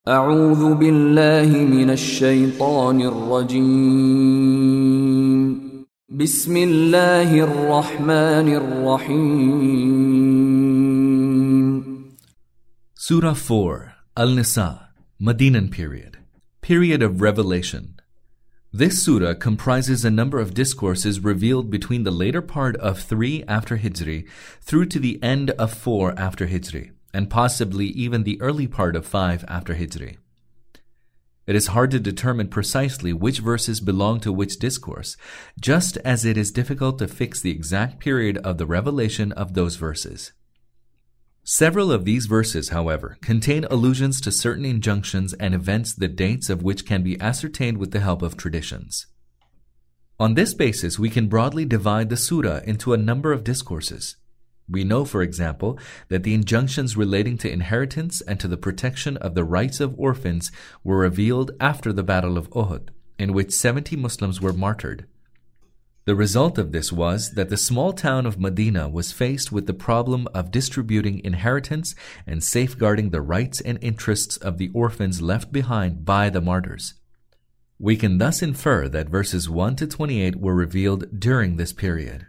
أعوذ بالله من الشيطان الرجيم بسم الله الرحمن الرحيم Surah 4, Al-Nisa, Medinan period of revelation. This surah comprises a number of discourses revealed between the later part of 3 after Hijri through to the end of 4 after Hijri, and possibly even the early part of 5 after Hijri. It is hard to determine precisely which verses belong to which discourse, just as it is difficult to fix the exact period of the revelation of those verses. Several of these verses, however, contain allusions to certain injunctions and events the dates of which can be ascertained with the help of traditions. On this basis, we can broadly divide the surah into a number of discourses. We know, for example, that the injunctions relating to inheritance and to the protection of the rights of orphans were revealed after the Battle of Uhud, in which 70 Muslims were martyred. The result of this was that the small town of Medina was faced with the problem of distributing inheritance and safeguarding the rights and interests of the orphans left behind by the martyrs. We can thus infer that verses 1 to 28 were revealed during this period.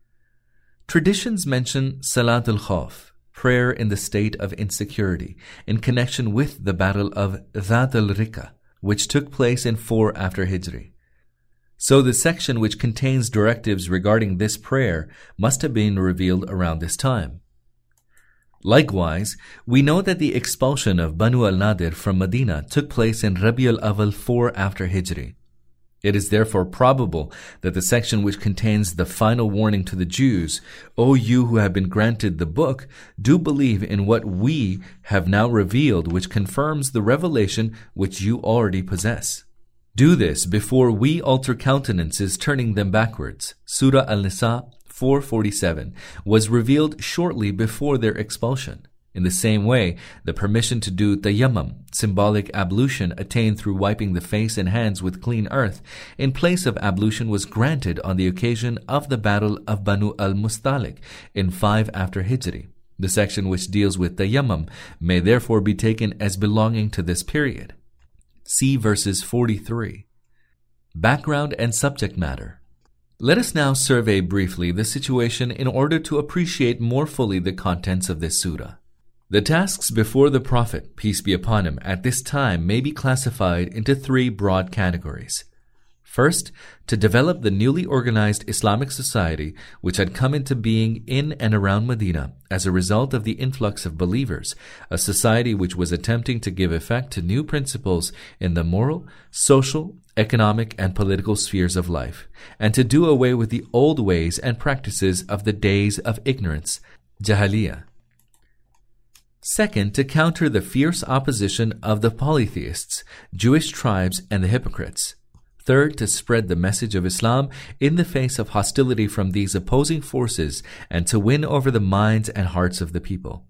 Traditions mention Salat al-Khawf, prayer in the state of insecurity, in connection with the battle of Dhat al-Rika, which took place in 4 after Hijri. So the section which contains directives regarding this prayer must have been revealed around this time. Likewise, we know that the expulsion of Banu al-Nadir from Medina took place in Rabi al-Awwal 4 after Hijri. It is therefore probable that the section which contains the final warning to the Jews, "O you who have been granted the book, do believe in what we have now revealed, which confirms the revelation which you already possess. Do this before we alter countenances, turning them backwards." Surah Al-Nisa 4:47 was revealed shortly before their expulsion. In the same way, the permission to do tayammum, symbolic ablution attained through wiping the face and hands with clean earth, in place of ablution was granted on the occasion of the battle of Banu al-Mustalik in 5 after Hijri. The section which deals with tayammum may therefore be taken as belonging to this period. See verses 43. Background and subject matter. Let us now survey briefly the situation in order to appreciate more fully the contents of this surah. The tasks before the Prophet, peace be upon him, at this time may be classified into 3 broad categories. First, to develop the newly organized Islamic society which had come into being in and around Medina as a result of the influx of believers, a society which was attempting to give effect to new principles in the moral, social, economic, and political spheres of life, and to do away with the old ways and practices of the days of ignorance, Jahiliyyah. Second, to counter the fierce opposition of the polytheists, Jewish tribes, and the hypocrites. Third, to spread the message of Islam in the face of hostility from these opposing forces and to win over the minds and hearts of the people.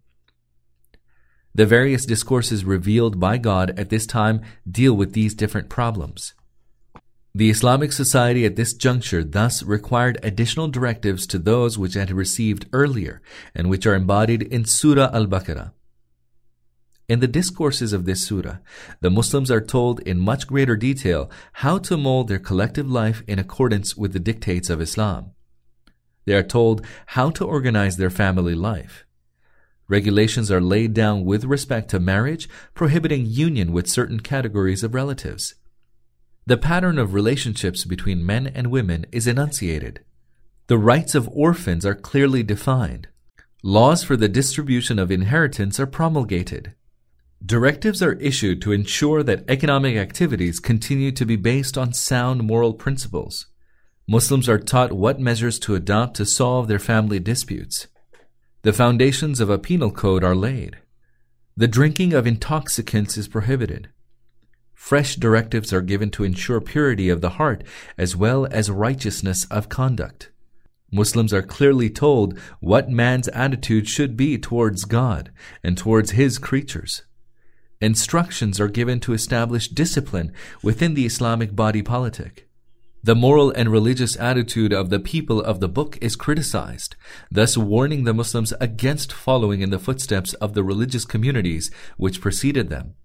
The various discourses revealed by God at this time deal with these different problems. The Islamic society at this juncture thus required additional directives to those which it had received earlier and which are embodied in Surah Al-Baqarah. In the discourses of this surah, the Muslims are told in much greater detail how to mold their collective life in accordance with the dictates of Islam. They are told how to organize their family life. Regulations are laid down with respect to marriage, prohibiting union with certain categories of relatives. The pattern of relationships between men and women is enunciated. The rights of orphans are clearly defined. Laws for the distribution of inheritance are promulgated. Directives are issued to ensure that economic activities continue to be based on sound moral principles. Muslims are taught what measures to adopt to solve their family disputes. The foundations of a penal code are laid. The drinking of intoxicants is prohibited. Fresh directives are given to ensure purity of the heart as well as righteousness of conduct. Muslims are clearly told what man's attitude should be towards God and towards His creatures. Instructions are given to establish discipline within the Islamic body politic. The moral and religious attitude of the people of the book is criticized, thus warning the Muslims against following in the footsteps of the religious communities which preceded them.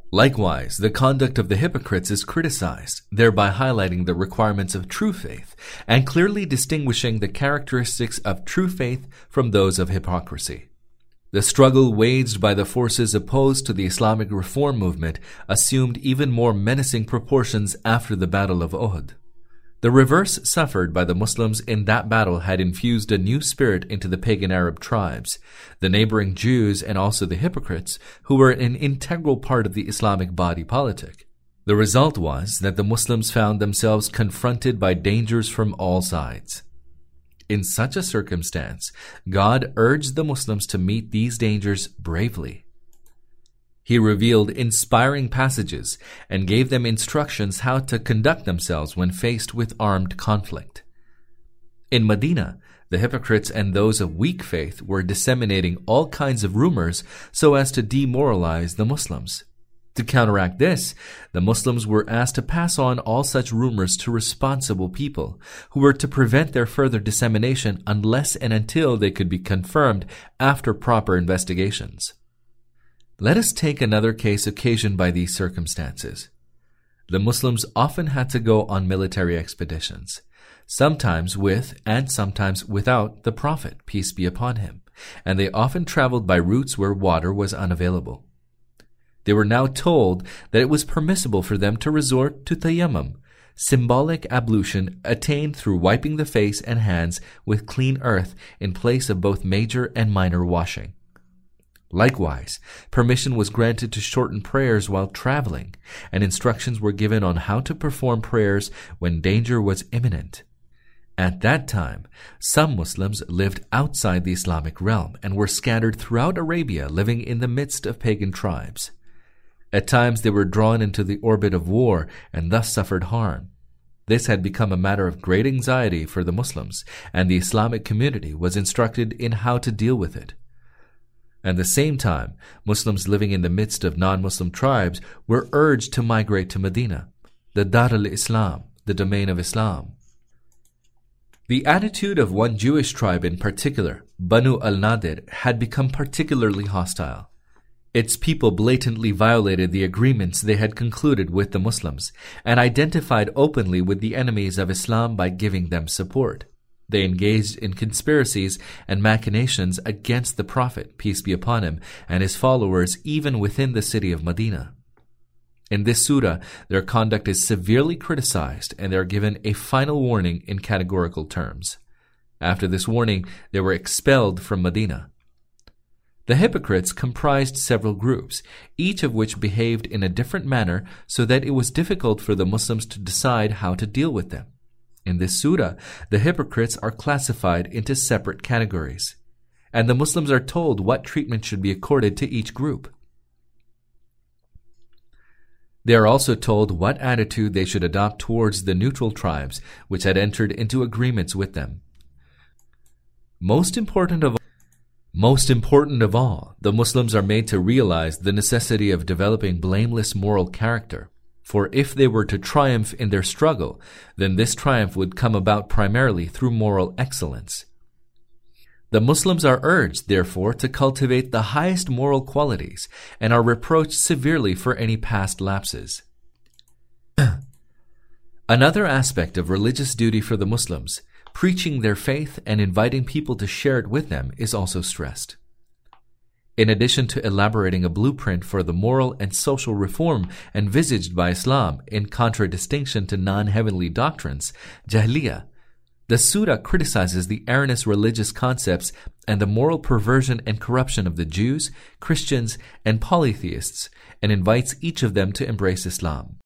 Likewise, the conduct of the hypocrites is criticized, thereby highlighting the requirements of true faith and clearly distinguishing the characteristics of true faith from those of hypocrisy. The struggle waged by the forces opposed to the Islamic reform movement assumed even more menacing proportions after the Battle of Uhud. The reverse suffered by the Muslims in that battle had infused a new spirit into the pagan Arab tribes, the neighboring Jews, and also the hypocrites, who were an integral part of the Islamic body politic. The result was that the Muslims found themselves confronted by dangers from all sides. In such a circumstance, God urged the Muslims to meet these dangers bravely. He revealed inspiring passages and gave them instructions how to conduct themselves when faced with armed conflict. In Medina, the hypocrites and those of weak faith were disseminating all kinds of rumors so as to demoralize the Muslims. To counteract this, the Muslims were asked to pass on all such rumors to responsible people, who were to prevent their further dissemination unless and until they could be confirmed after proper investigations. Let us take another case occasioned by these circumstances. The Muslims often had to go on military expeditions, sometimes with and sometimes without the Prophet, peace be upon him, and they often traveled by routes where water was unavailable. They were now told that it was permissible for them to resort to tayammum, symbolic ablution attained through wiping the face and hands with clean earth in place of both major and minor washing. Likewise, permission was granted to shorten prayers while traveling, and instructions were given on how to perform prayers when danger was imminent. At that time, some Muslims lived outside the Islamic realm and were scattered throughout Arabia, living in the midst of pagan tribes. At times they were drawn into the orbit of war and thus suffered harm. This had become a matter of great anxiety for the Muslims, and the Islamic community was instructed in how to deal with it. At the same time, Muslims living in the midst of non-Muslim tribes were urged to migrate to Medina, the Dar al-Islam, the domain of Islam. The attitude of one Jewish tribe in particular, Banu al-Nadir, had become particularly hostile. Its people blatantly violated the agreements they had concluded with the Muslims and identified openly with the enemies of Islam by giving them support. They engaged in conspiracies and machinations against the Prophet, peace be upon him, and his followers even within the city of Medina. In this surah, their conduct is severely criticized and they are given a final warning in categorical terms. After this warning, they were expelled from Medina. The hypocrites comprised several groups, each of which behaved in a different manner so that it was difficult for the Muslims to decide how to deal with them. In this surah, the hypocrites are classified into separate categories, and the Muslims are told what treatment should be accorded to each group. They are also told what attitude they should adopt towards the neutral tribes which had entered into agreements with them. Most important of all, the Muslims are made to realize the necessity of developing blameless moral character. For if they were to triumph in their struggle, then this triumph would come about primarily through moral excellence. The Muslims are urged, therefore, to cultivate the highest moral qualities and are reproached severely for any past lapses. Another aspect of religious duty for the Muslims, preaching their faith and inviting people to share it with them, is also stressed. In addition to elaborating a blueprint for the moral and social reform envisaged by Islam in contradistinction to non-heavenly doctrines, Jahiliyyah, the surah criticizes the erroneous religious concepts and the moral perversion and corruption of the Jews, Christians, and polytheists, and invites each of them to embrace Islam.